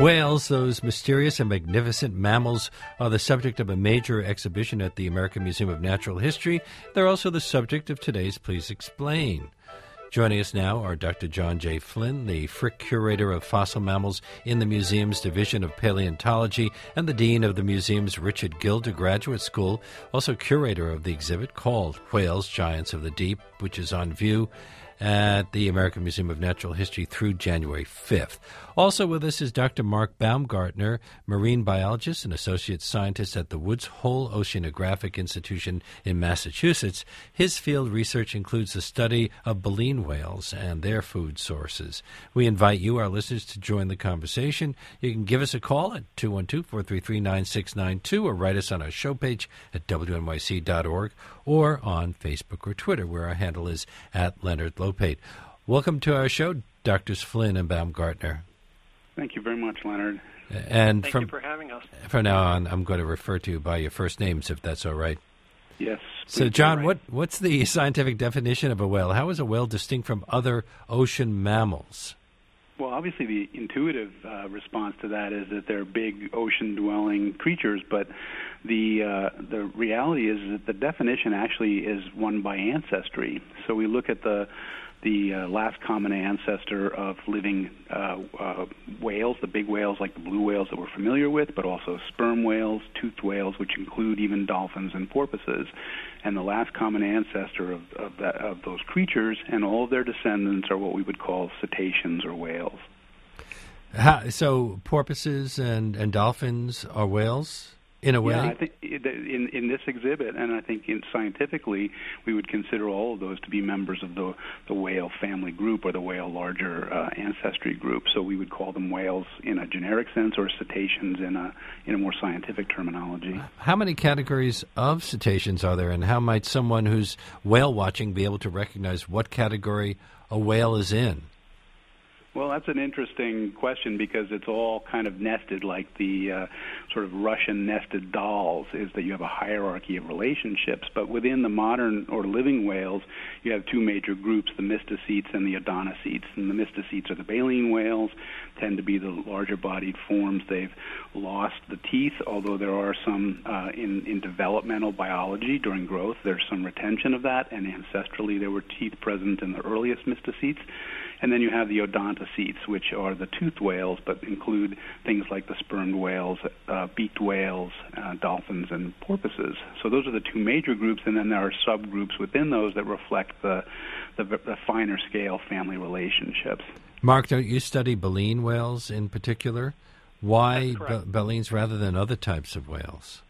Whales, those mysterious and magnificent mammals, are the subject of a major exhibition at the American Museum of Natural History. They're also the subject of today's Please Explain. Joining us now are Dr. John J. Flynn, the Frick Curator of Fossil Mammals in the museum's Division of Paleontology, and the Dean of the museum's Richard Gilder Graduate School, also curator of the exhibit called Whales, Giants of the Deep, which is on view at the American Museum of Natural History through January 5th. Also with us is Dr. Mark Baumgartner, marine biologist and associate scientist at the Woods Hole Oceanographic Institution in Massachusetts. His field research includes the study of baleen whales and their food sources. We invite you, our listeners, to join the conversation. You can give us a call at 212-433-9692 or write us on our show page at wnyc.org or on Facebook or Twitter, where our handle is at Leonard Lopate. Welcome to our show, Drs. Flynn and Baumgartner. Thank you very much, Leonard. And Thank you for having us. From now on, I'm going to refer to you by your first names, if that's all right. Yes. So, John, what's the scientific definition of a whale? How is a whale distinct from other ocean mammals? Well, obviously, the intuitive response to that is that they're big ocean-dwelling creatures, but the reality is that the definition actually is one by ancestry. So we look at the last common ancestor of living whales, the big whales like the blue whales that we're familiar with, but also sperm whales, toothed whales, which include even dolphins and porpoises. And the last common ancestor of those creatures and all of their descendants are what we would call cetaceans or whales. So porpoises and dolphins are whales? In a way? Yeah, I think in this exhibit, and I think scientifically, we would consider all of those to be members of the whale family group or the whale larger ancestry group. So we would call them whales in a generic sense or cetaceans in a more scientific terminology. How many categories of cetaceans are there, and how might someone who's whale watching be able to recognize what category a whale is in? Well, that's an interesting question because it's all kind of nested like the sort of Russian nested dolls, is that you have a hierarchy of relationships. But within the modern or living whales, you have two major groups, the mysticetes and the odontocetes. And the mysticetes are the baleen whales, tend to be the larger-bodied forms. They've lost the teeth, although there are some in developmental biology during growth. There's some retention of that, and ancestrally there were teeth present in the earliest mysticetes. And then you have the odontocetes, which are the toothed whales, but include things like the spermed whales, beaked whales, dolphins, and porpoises. So those are the two major groups, and then there are subgroups within those that reflect the finer scale family relationships. Mark, don't you study baleen whales in particular? Why baleens rather than other types of whales?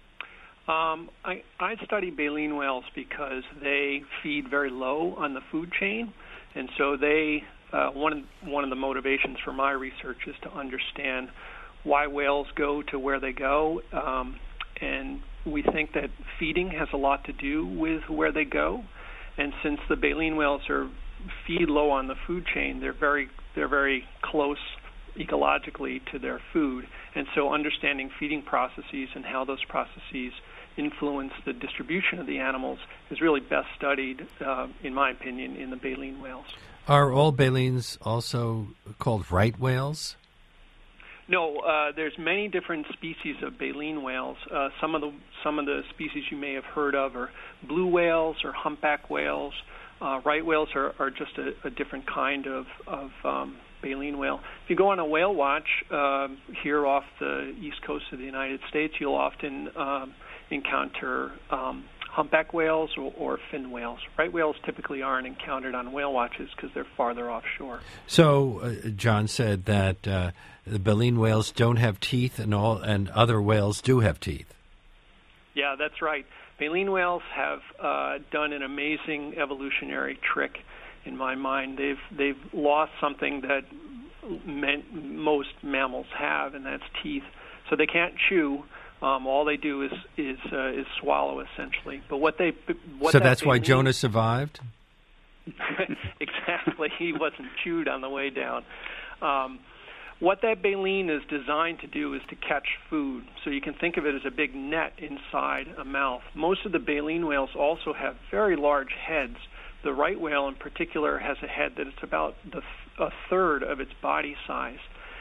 I study baleen whales because they feed very low on the food chain. And so they one of the motivations for my research is to understand why whales go to where they go, and we think that feeding has a lot to do with where they go. And since the baleen whales feed low on the food chain, they're very close ecologically to their food, and so understanding feeding processes and how those processes influence the distribution of the animals is really best studied, in my opinion, in the baleen whales. Are all baleens also called right whales? No, there's many different species of baleen whales. Some of the species you may have heard of are blue whales or humpback whales. Right whales are just a different kind of baleen whale. If you go on a whale watch here off the east coast of the United States, you'll often encounter humpback whales or fin whales. Right whales typically aren't encountered on whale watches because they're farther offshore. So John said that the baleen whales don't have teeth, and other whales do have teeth. Yeah, that's right. Baleen whales have done an amazing evolutionary trick. In my mind, they've lost something that most mammals have, and that's teeth. So they can't chew. All they do is swallow, essentially. But so that's why Jonah survived? Exactly. He wasn't chewed on the way down. What that baleen is designed to do is to catch food. So you can think of it as a big net inside a mouth. Most of the baleen whales also have very large heads. The right whale in particular has a head that is about a third of its body size.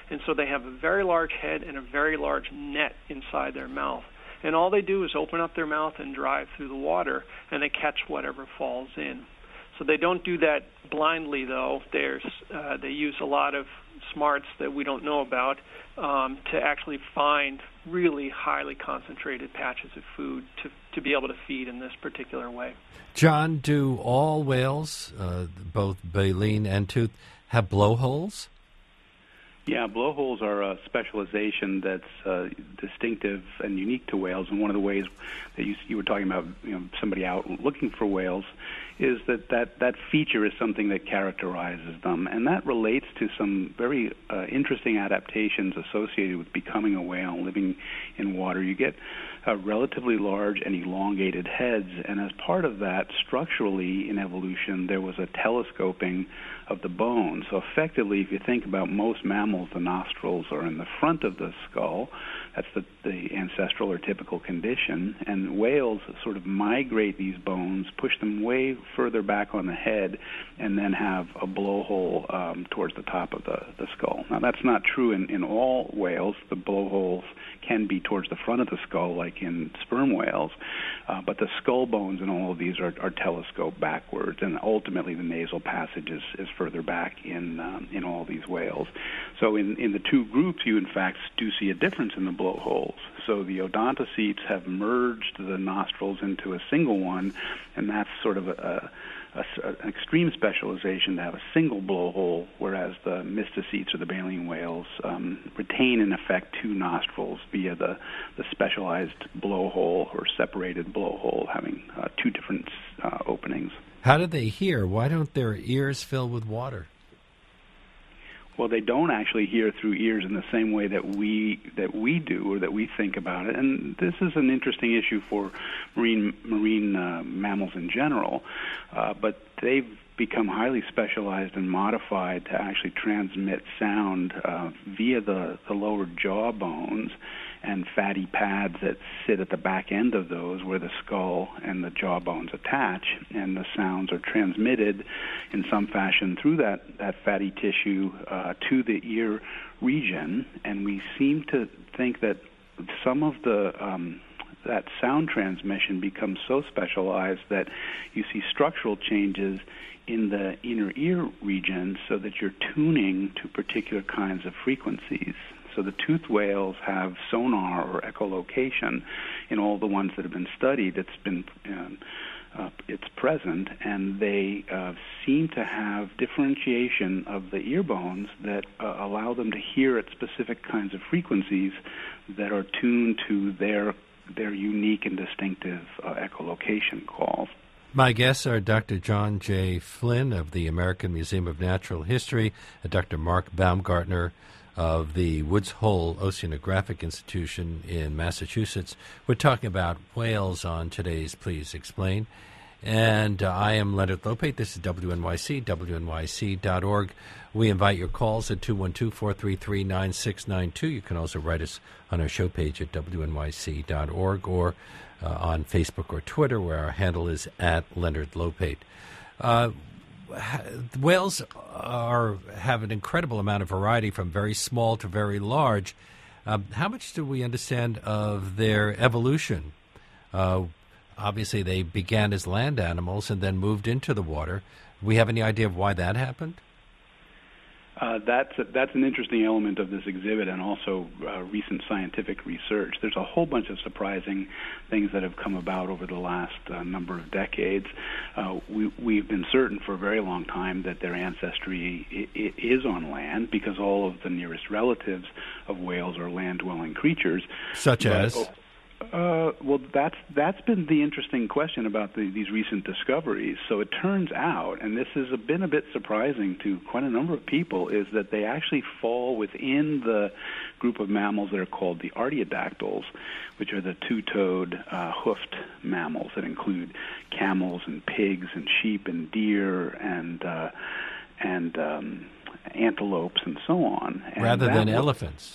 And so they have a very large head and a very large net inside their mouth. And all they do is open up their mouth and drive through the water, and they catch whatever falls in. So they don't do that blindly, though. They use a lot of smarts that we don't know about to actually find really highly concentrated patches of food to be able to feed in this particular way. John, do all whales, both baleen and tooth, have blowholes? Yeah, blowholes are a specialization that's distinctive and unique to whales. And one of the ways that you were talking about, somebody out looking for whales, is that feature is something that characterizes them. And that relates to some very interesting adaptations associated with becoming a whale and living in water. You get relatively large and elongated heads, and as part of that, structurally in evolution, there was a telescoping of the bones. So effectively, if you think about most mammals, the nostrils are in the front of the skull. That's the ancestral or typical condition. And whales sort of migrate these bones, push them way further back on the head, and then have a blowhole towards the top of the skull. Now, that's not true in all whales. The blowholes can be towards the front of the skull, like in sperm whales, but the skull bones in all of these are telescoped backwards, and ultimately the nasal passage is further back in all these whales. So in the two groups, you in fact do see a difference in the blowholes. So the odontocetes have merged the nostrils into a single one, and that's sort of an extreme specialization to have a single blowhole, whereas the mysticetes or the baleen whales retain in effect two nostrils via the specialized blowhole or separated blowhole, having two different openings. How do they hear? Why don't their ears fill with water? Well, they don't actually hear through ears in the same way that we do, or that we think about it. And this is an interesting issue for marine mammals in general. But they've become highly specialized and modified to actually transmit sound via the lower jaw bones and fatty pads that sit at the back end of those, where the skull and the jaw bones attach, and the sounds are transmitted in some fashion through that fatty tissue to the ear region. And we seem to think that some of that sound transmission becomes so specialized that you see structural changes in the inner ear region, so that you're tuning to particular kinds of frequencies. So the toothed whales have sonar or echolocation in all the ones that have been studied. It's present, and they seem to have differentiation of the ear bones that allow them to hear at specific kinds of frequencies that are tuned to their unique and distinctive echolocation calls. My guests are Dr. John J. Flynn of the American Museum of Natural History and Dr. Mark Baumgartner of the Woods Hole Oceanographic Institution in Massachusetts. We're talking about whales on today's Please Explain. And I am Leonard Lopate. This is WNYC, WNYC.org. We invite your calls at 212-433-9692. You can also write us on our show page at WNYC.org or on Facebook or Twitter, where our handle is at Leonard Lopate. Whales have an incredible amount of variety, from very small to very large. How much do we understand of their evolution? Obviously, they began as land animals and then moved into the water. Do we have any idea of why that happened? That's an interesting element of this exhibit, and also recent scientific research. There's a whole bunch of surprising things that have come about over the last number of decades. We've been certain for a very long time that their ancestry is on land, because all of the nearest relatives of whales are land-dwelling creatures. Such as? Well, that's been the interesting question about these recent discoveries. So it turns out, and this has been a bit surprising to quite a number of people, is that they actually fall within the group of mammals that are called the artiodactyls, which are the two-toed, hoofed mammals that include camels and pigs and sheep and deer and antelopes and so on. And rather than elephants.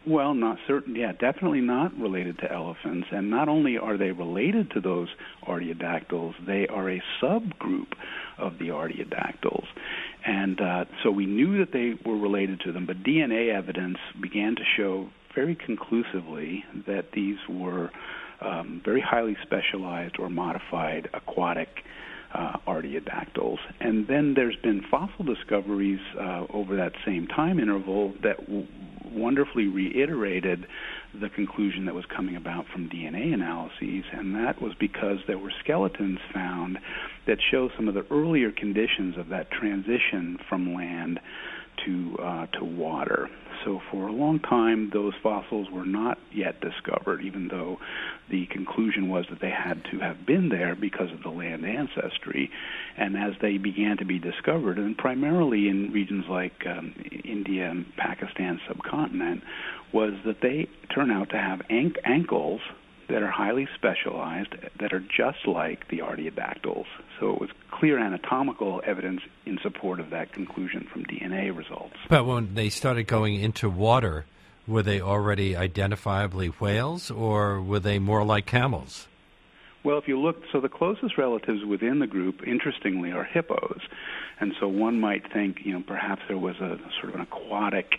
Well, not certain. Yeah, definitely not related to elephants. And not only are they related to those artiodactyls, they are a subgroup of the artiodactyls. And so we knew that they were related to them, but DNA evidence began to show very conclusively that these were very highly specialized or modified aquatic artiodactyls. And then there's been fossil discoveries over that same time interval that wonderfully reiterated the conclusion that was coming about from DNA analyses, and that was because there were skeletons found that show some of the earlier conditions of that transition from land to water. So for a long time, those fossils were not yet discovered, even though the conclusion was that they had to have been there because of the land ancestry. And as they began to be discovered, and primarily in regions like India and Pakistan subcontinent, was that they turn out to have ankles that are highly specialized, that are just like the artiodactyls. So it was clear anatomical evidence in support of that conclusion from DNA results. But when they started going into water, were they already identifiably whales, or were they more like camels? Well, if you look, so the closest relatives within the group, interestingly, are hippos. And so one might think, perhaps there was a sort of an aquatic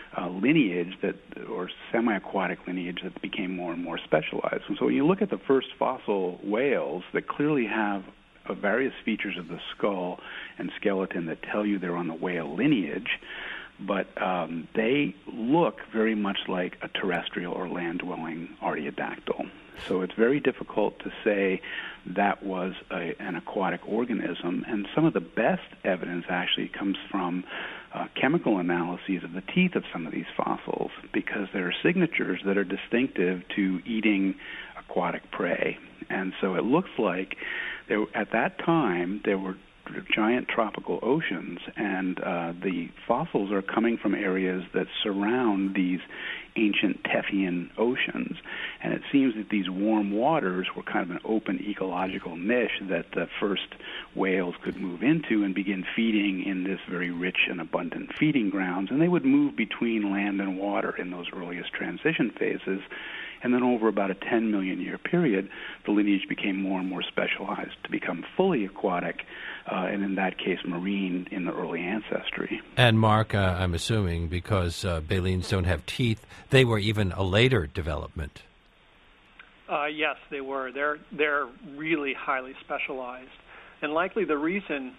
lineage or semi-aquatic lineage that became more and more specialized. And so when you look at the first fossil whales that clearly have various features of the skull and skeleton that tell you they're on the whale lineage, but they look very much like a terrestrial or land-dwelling artiodactyl. So it's very difficult to say that was an aquatic organism, and some of the best evidence actually comes from chemical analyses of the teeth of some of these fossils, because there are signatures that are distinctive to eating aquatic prey. And so it looks like at that time there were giant tropical oceans, and the fossils are coming from areas that surround these ancient Tethyan oceans. And it seems that these warm waters were kind of an open ecological niche that the first whales could move into and begin feeding in this very rich and abundant feeding grounds. And they would move between land and water in those earliest transition phases. And then over about a 10 million year period, the lineage became more and more specialized to become fully aquatic, and in that case, marine in the early ancestry. And Mark, I'm assuming, because balines don't have teeth, they were even a later development. Yes, they were. They're really highly specialized. And likely the reason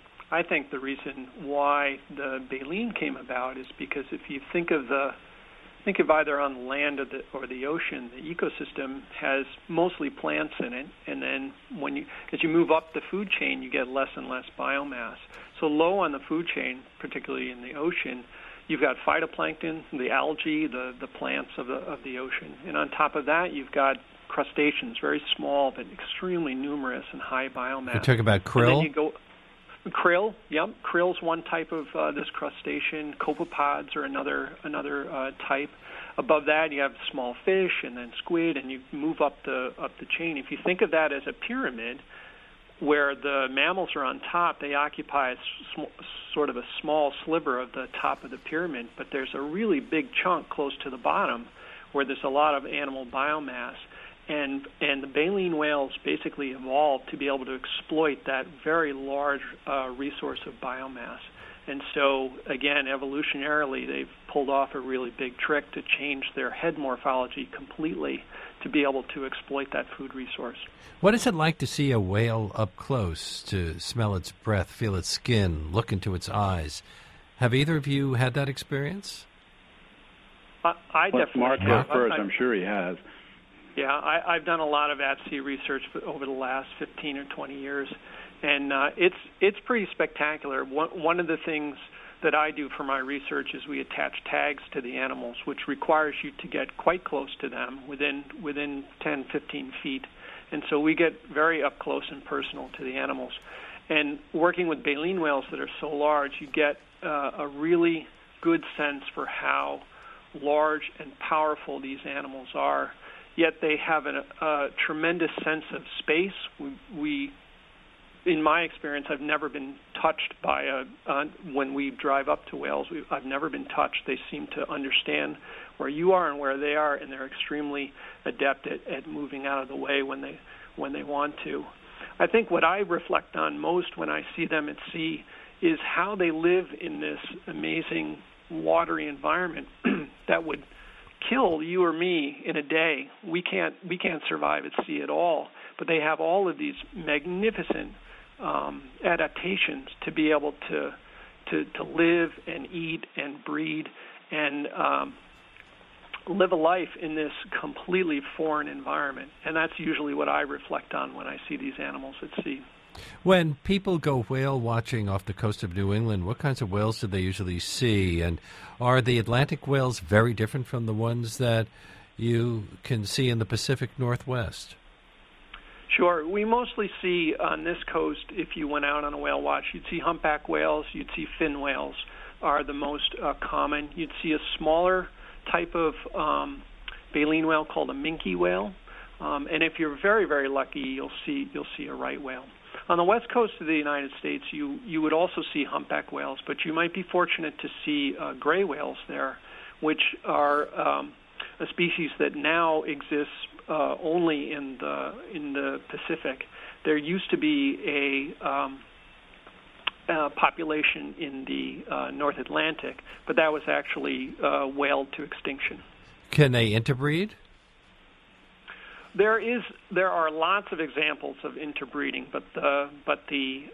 why the baleen came about is because if you think of either on land or the ocean, the ecosystem has mostly plants in it, and then as you move up the food chain, you get less and less biomass. So low on the food chain, particularly in the ocean, you've got phytoplankton, the algae, the plants of the ocean, and on top of that, you've got crustaceans, very small but extremely numerous and high biomass. You talk about krill. And then you go. Krill, yep. Krill's one type of this crustacean. Copepods are another type. Above that, you have small fish, and then squid, and you move up the chain. If you think of that as a pyramid, where the mammals are on top, they occupy sort of a small sliver of the top of the pyramid, but there's a really big chunk close to the bottom where there's a lot of animal biomass. And the baleen whales basically evolved to be able to exploit that very large resource of biomass. And so, again, evolutionarily, they've pulled off a really big trick to change their head morphology completely to be able to exploit that food resource. What is it like to see a whale up close, to smell its breath, feel its skin, look into its eyes? Have either of you had that experience? I definitely Mark have. First, I'm sure he has. Yeah, I've done a lot of at-sea research over the last 15 or 20 years, and it's pretty spectacular. One of the things that I do for my research is we attach tags to the animals, which requires you to get quite close to them, within 10, 15 feet. And so we get very up close and personal to the animals. And working with baleen whales that are so large, you get a really good sense for how large and powerful these animals are. Yet they have a tremendous sense of space. We in my experience, I've never been touched by when we drive up to whales. I've never been touched. They seem to understand where you are and where they are, and they're extremely adept at moving out of the way when they want to. I think what I reflect on most when I see them at sea is how they live in this amazing watery environment that would kill you or me in a day. We can't survive at sea at all. But they have all of these magnificent adaptations to be able to live and eat and breed and live a life in this completely foreign environment. And that's usually what I reflect on when I see these animals at sea. When people go whale watching off the coast of New England, what kinds of whales do they usually see? And are the Atlantic whales very different from the ones that you can see in the Pacific Northwest? Sure. We mostly see on this coast, if you went out on a whale watch, you'd see humpback whales, you'd see fin whales are the most common. You'd see a smaller type of baleen whale called a minke whale. And if you're very, very lucky, you'll see a right whale. On the west coast of the United States, you would also see humpback whales, but you might be fortunate to see gray whales there, which are a species that now exists only in the Pacific. There used to be a population in the North Atlantic, but that was actually whaled to extinction. Can they interbreed? There are lots of examples of interbreeding, but the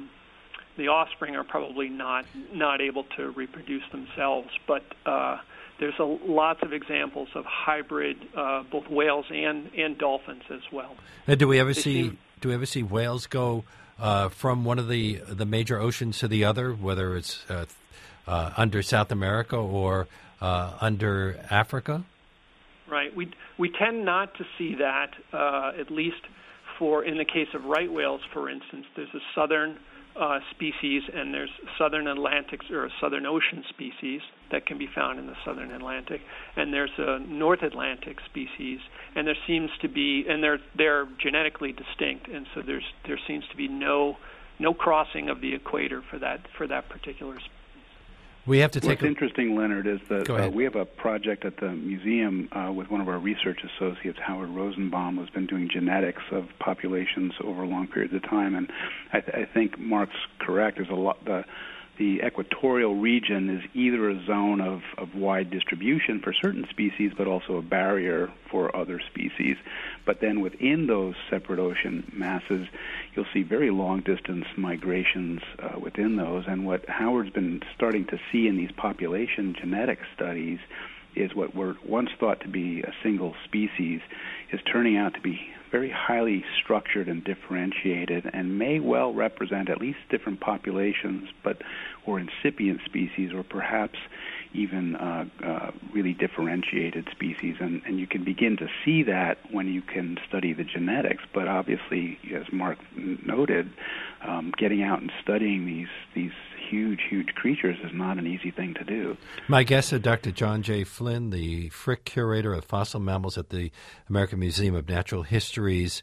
offspring are probably not able to reproduce themselves. But there's lots of examples of hybrid both whales and dolphins as well. And do we ever see whales go from one of the major oceans to the other, whether it's under South America or under Africa? Right. We tend not to see that, at least in the case of right whales, for instance. There's a southern species, and there's southern Atlantic or a southern ocean species that can be found in the southern Atlantic, and there's a North Atlantic species, and there seems to be, and they're genetically distinct, and so there seems to be no crossing of the equator for that particular species. We have to take. What's interesting, Leonard, is that we have a project at the museum with one of our research associates, Howard Rosenbaum, who's been doing genetics of populations over long periods of time. And I think Mark's correct. There's a lot. The equatorial region is either a zone of wide distribution for certain species, but also a barrier for other species. But then within those separate ocean masses, you'll see very long-distance migrations within those. And what Howard's been starting to see in these population genetic studies is what were once thought to be a single species is turning out to be very highly structured and differentiated, and may well represent at least different populations, or incipient species, or perhaps even really differentiated species. And you can begin to see that when you can study the genetics. But obviously, as Mark noted, getting out and studying these huge creatures is not an easy thing to do. My guest is Dr. John J. Flynn, the Frick Curator of Fossil Mammals at the American Museum of Natural History's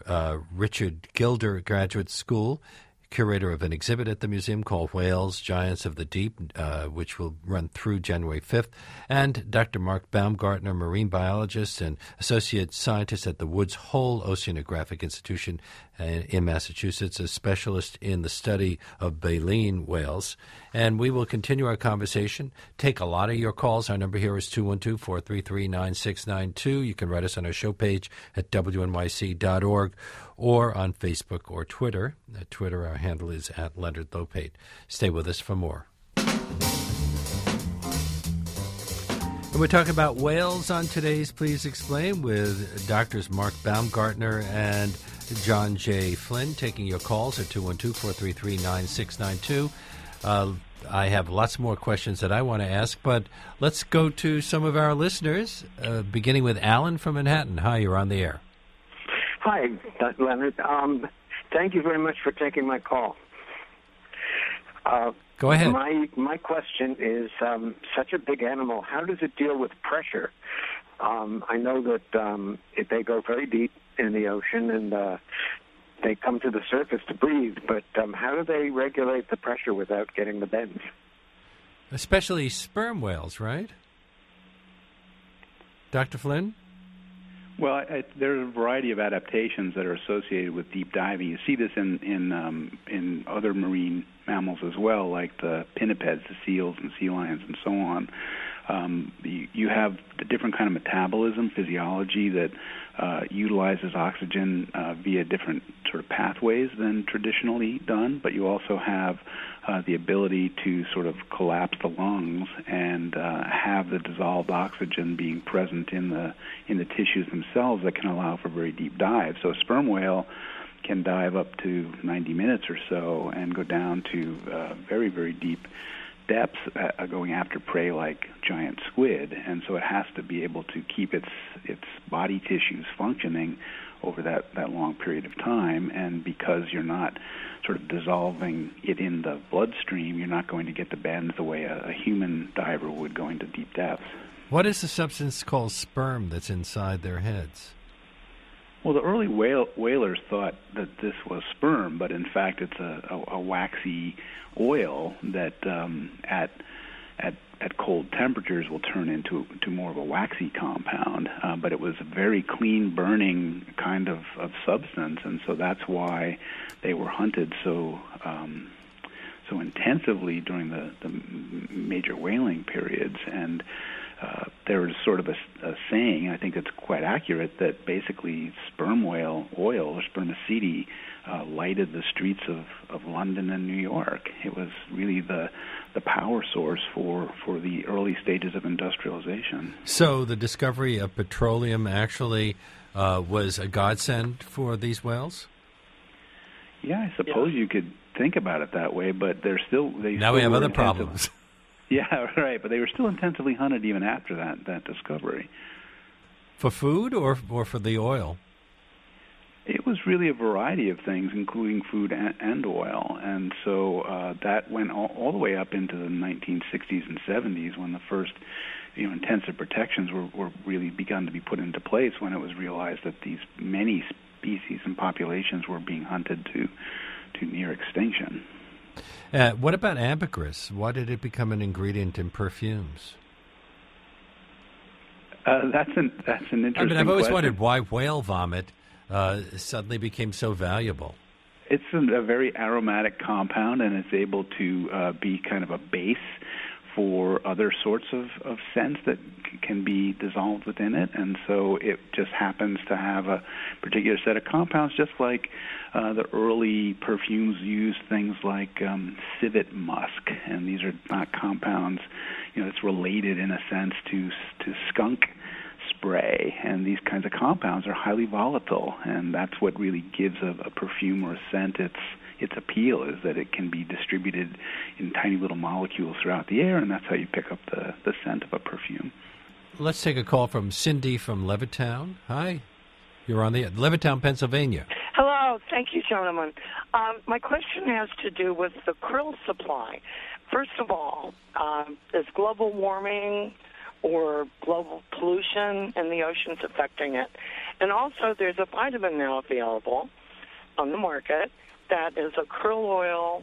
Richard Gilder Graduate School, curator of an exhibit at the museum called Whales, Giants of the Deep, which will run through January 5th, and Dr. Mark Baumgartner, marine biologist and associate scientist at the Woods Hole Oceanographic Institution in Massachusetts, a specialist in the study of baleen whales. And we will continue our conversation. Take a lot of your calls. Our number here is 212-433-9692. You can write us on our show page at wnyc.org or on Facebook or Twitter. At Twitter, our handle is at Leonard Lopate. Stay with us for more. And we're talking about whales on today's Please Explain with Doctors Mark Baumgartner and John J. Flynn, taking your calls at 212-433-9692. I have lots more questions that I want to ask, but let's go to some of our listeners, beginning with Alan from Manhattan. Hi, you're on the air. Hi, Dr. Leonard. Thank you very much for taking my call. Go ahead. My question is, such a big animal, how does it deal with pressure? I know that if they go very deep in the ocean, and they come to the surface to breathe, but how do they regulate the pressure without getting the bends? Especially sperm whales, right? Dr. Flynn? Well, there are a variety of adaptations that are associated with deep diving. You see this in other marine mammals as well, like the pinnipeds, the seals and sea lions, and so on. You have a different kind of metabolism, physiology that utilizes oxygen via different sort of pathways than traditionally done, but you also have the ability to sort of collapse the lungs and have the dissolved oxygen being present in the tissues themselves that can allow for very deep dives. So a sperm whale can dive up to 90 minutes or so and go down to very, very deep depths going after prey like giant squid, and so it has to be able to keep its body tissues functioning over that long period of time. And because you're not sort of dissolving it in the bloodstream, you're not going to get the bends the way a human diver would going to deep depths. What is the substance called sperm that's inside their heads? Well, the early whalers thought that this was sperm, but in fact it's a waxy oil that at cold temperatures will turn into more of a waxy compound. But it was a very clean burning kind of substance, and so that's why they were hunted so intensively during the major whaling periods. And there is sort of a saying, I think it's quite accurate, that basically sperm whale oil or spermaceti lighted the streets of London and New York. It was really the power source for the early stages of industrialization. So the discovery of petroleum actually was a godsend for these whales? Yeah, I suppose you could think about it that way, but we have other problems. Yeah, right. But they were still intensively hunted even after that discovery. For food or for the oil? It was really a variety of things, including food and oil. And so that went all the way up into the 1960s and 70s when the first intensive protections were really begun to be put into place, when it was realized that these many species and populations were being hunted to near extinction. What about ambergris? Why did it become an ingredient in perfumes? That's an interesting I've always question. wondered why whale vomit suddenly became so valuable. It's a very aromatic compound, and it's able to be kind of a base for other sorts of scents that can be dissolved within it. And so it just happens to have a particular set of compounds, just like the early perfumes used things like civet musk. And these are not compounds, it's related in a sense to skunk spray. And these kinds of compounds are highly volatile, and that's what really gives a perfume or a scent its appeal, is that it can be distributed in tiny little molecules throughout the air, and that's how you pick up the scent of a perfume. Let's take a call from Cindy from Levittown. Hi. You're on the Levittown, Pennsylvania. Hello. Thank you, gentlemen. My question has to do with the krill supply. First of all, is global warming or global pollution in the oceans affecting it? And also, there's a vitamin now available on the market that is a krill oil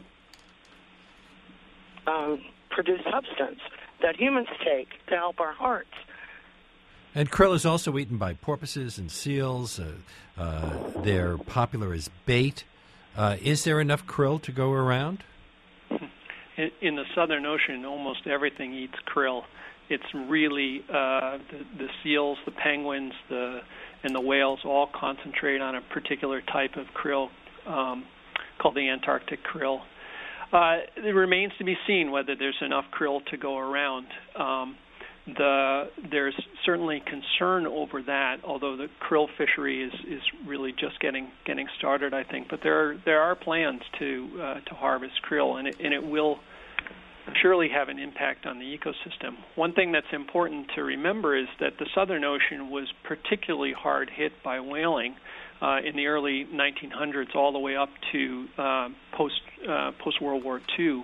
produced substance that humans take to help our hearts. And krill is also eaten by porpoises and seals. They're popular as bait. Is there enough krill to go around? In the Southern Ocean, almost everything eats krill. It's really the seals, the penguins, and the whales all concentrate on a particular type of krill called the Antarctic krill. It remains to be seen whether there's enough krill to go around. There's certainly concern over that, although the krill fishery is really just getting started, I think. But there are plans to harvest krill, and it will surely have an impact on the ecosystem. One thing that's important to remember is that the Southern Ocean was particularly hard hit by whaling in the early 1900s, all the way up to post World War II.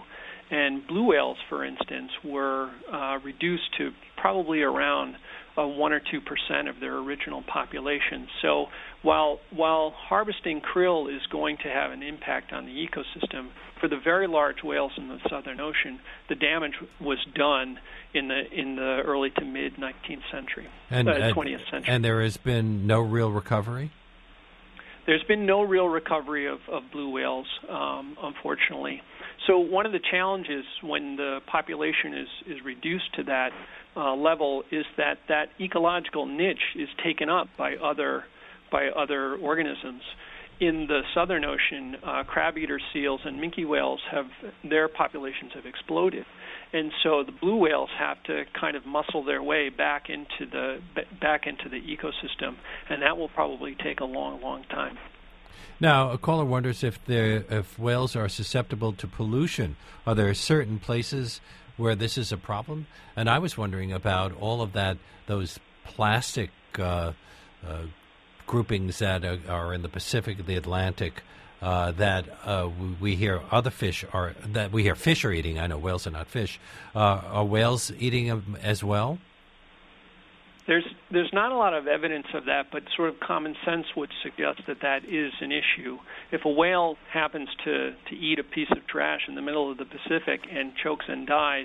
And blue whales, for instance, were reduced to probably around 1 or 2% of their original population. So while harvesting krill is going to have an impact on the ecosystem, for the very large whales in the Southern Ocean, the damage was done in the early to mid 19th century, 20th century. And there has been no real recovery? There's been no real recovery of blue whales, unfortunately. So one of the challenges when the population is reduced to that level is that ecological niche is taken up by other organisms. In the Southern Ocean, crab-eater seals and minke whales their populations have exploded, and so the blue whales have to kind of muscle their way back into the ecosystem, and that will probably take a long, long time. Now, a caller wonders if whales are susceptible to pollution. Are there certain places where this is a problem? And I was wondering about all of those plastic groupings that are in the Pacific, the Atlantic, that we hear other fish are that we hear fish are eating. I know whales are not fish. Are whales eating them as well? There's not a lot of evidence of that, but sort of common sense would suggest that is an issue. If a whale happens to eat a piece of trash in the middle of the Pacific and chokes and dies,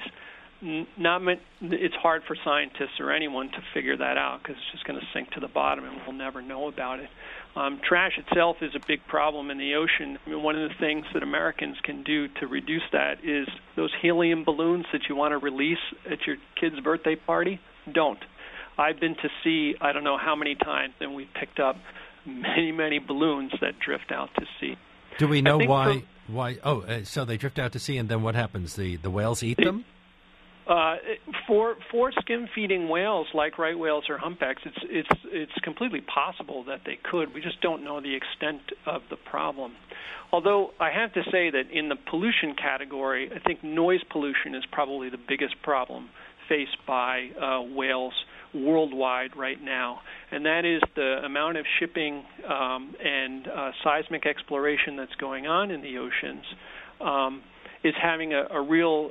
it's hard for scientists or anyone to figure that out because it's just going to sink to the bottom and we'll never know about it. Trash itself is a big problem in the ocean. I mean, one of the things that Americans can do to reduce that is those helium balloons that you want to release at your kid's birthday party, don't. I've been to sea I don't know how many times, and we picked up many, many balloons that drift out to sea. Do we know why? So they drift out to sea, and then what happens? The whales eat them? For skim-feeding whales like right whales or humpbacks, it's completely possible that they could. We just don't know the extent of the problem. Although I have to say that in the pollution category, I think noise pollution is probably the biggest problem faced by whales worldwide right now, and that is the amount of shipping and seismic exploration that's going on in the oceans is having a real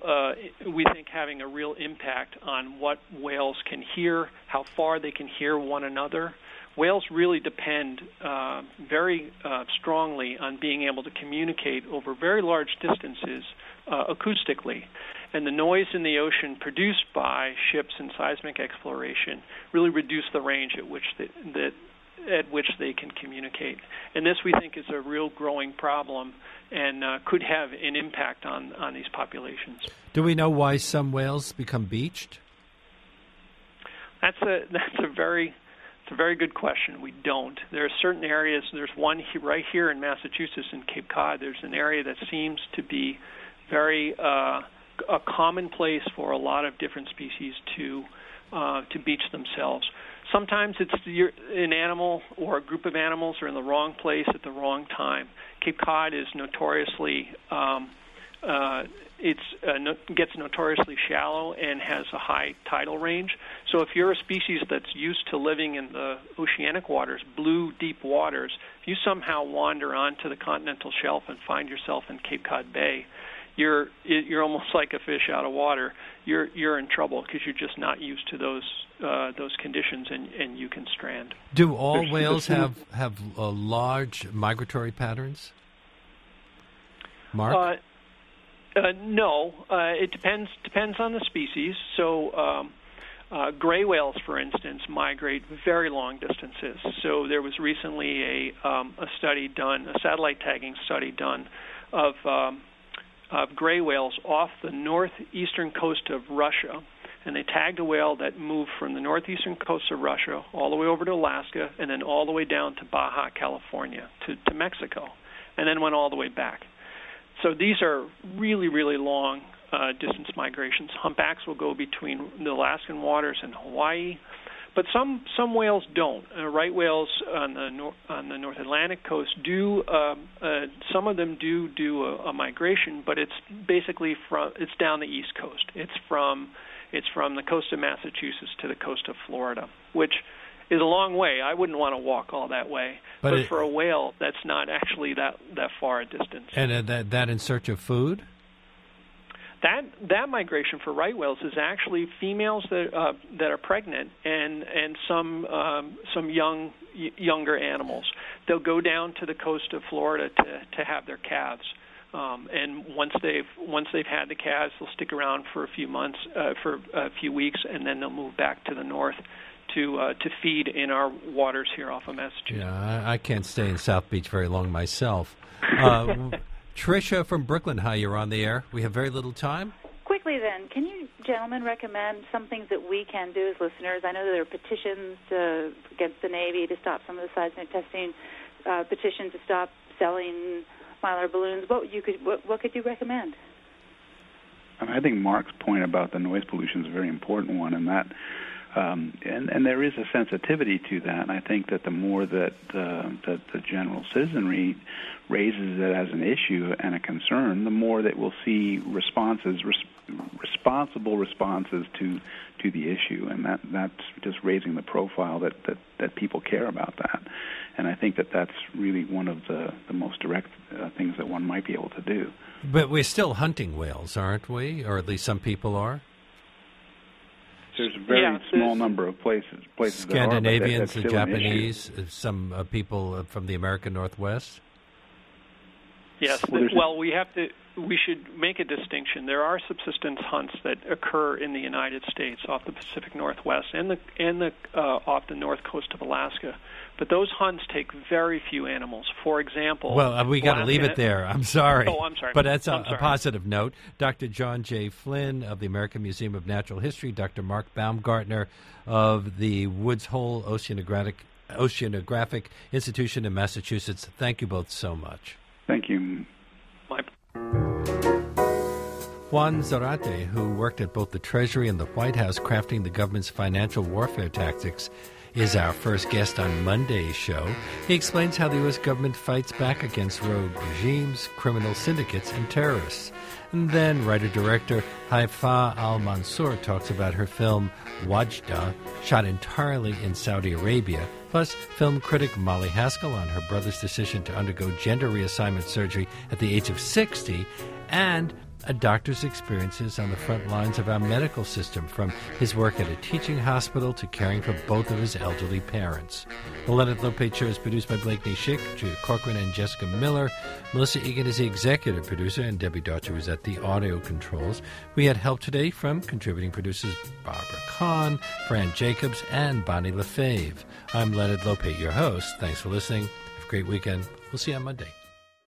impact on what whales can hear, how far they can hear one another. Whales really depend very strongly on being able to communicate over very large distances acoustically. And the noise in the ocean produced by ships and seismic exploration really reduce the range at which they can communicate. And this, we think, is a real growing problem and could have an impact on these populations. Do we know why some whales become beached? That's a very good question. We don't. There are certain areas. There's one right here in Massachusetts in Cape Cod. There's an area that seems to be very a common place for a lot of different species to beach themselves. Sometimes it's an animal or a group of animals are in the wrong place at the wrong time. Cape Cod is notoriously gets notoriously shallow and has a high tidal range. So if you're a species that's used to living in the oceanic waters, blue, deep waters, if you somehow wander onto the continental shelf and find yourself in Cape Cod Bay, you're almost like a fish out of water. You're in trouble because you're just not used to those conditions, and you can strand. Do all whales have large migratory patterns? Mark? No. It depends on the species. So gray whales, for instance, migrate very long distances. So there was recently a satellite tagging study done of gray whales off the northeastern coast of Russia, and they tagged a whale that moved from the northeastern coast of Russia all the way over to Alaska and then all the way down to Baja California to Mexico, and then went all the way back. So these are really, really long distance migrations. Humpbacks will go between the Alaskan waters and Hawaii, but some whales don't. Right whales on the North Atlantic coast do. Some of them do a migration, but it's basically it's down the East Coast. It's from the coast of Massachusetts to the coast of Florida, which is a long way. I wouldn't want to walk all that way. But for a whale, that's not actually that far a distance. And that in search of food? that migration for right whales is actually females that are pregnant and some younger animals. They'll go down to the coast of Florida to have their calves. And once they've had the calves, they'll stick around for a few months, for a few weeks, and then they'll move back to the north to feed in our waters here off of Massachusetts. Yeah, I can't stay in South Beach very long myself. Tricia from Brooklyn, hi, you're on the air. We have very little time. Quickly then, can you gentlemen recommend some things that we can do as listeners? I know that there are petitions against the Navy to stop some of the seismic testing, petition to stop selling Mylar balloons. What could you recommend? I think Mark's point about the noise pollution is a very important one, and that and there is a sensitivity to that. And I think that the more that the general citizenry raises it as an issue and a concern, the more that we'll see responsible responses to the issue, and that's just raising the profile that people care about that. And I think that that's really one of the most direct things that one might be able to do. But we're still hunting whales, aren't we? Or at least some people are? There's a very small number of places Scandinavians, that are, the Japanese, some people from the American Northwest. Yes. We should make a distinction. There are subsistence hunts that occur in the United States off the Pacific Northwest and off the north coast of Alaska. But those hunts take very few animals. For example... Well, we got to leave it there. I'm sorry. Oh, I'm sorry. But that's a positive note. Dr. John J. Flynn of the American Museum of Natural History, Dr. Mark Baumgartner of the Woods Hole Oceanographic Institution in Massachusetts. Thank you both so much. Thank you. Juan Zarate, who worked at both the Treasury and the White House crafting the government's financial warfare tactics, is our first guest on Monday's show. He explains how the U.S. government fights back against rogue regimes, criminal syndicates, and terrorists. And then writer-director Haifa Al-Mansour talks about her film Wajda, shot entirely in Saudi Arabia, plus film critic Molly Haskell on her brother's decision to undergo gender reassignment surgery at the age of 60, and a doctor's experiences on the front lines of our medical system, from his work at a teaching hospital to caring for both of his elderly parents. The Leonard Lopate Show is produced by Blakeney Schick, Julia Corcoran, and Jessica Miller. Melissa Egan is the executive producer, and Debbie Daughtry was at the audio controls. We had help today from contributing producers Barbara Kahn, Fran Jacobs, and Bonnie LaFave. I'm Leonard Lopate, your host. Thanks for listening. Have a great weekend. We'll see you on Monday.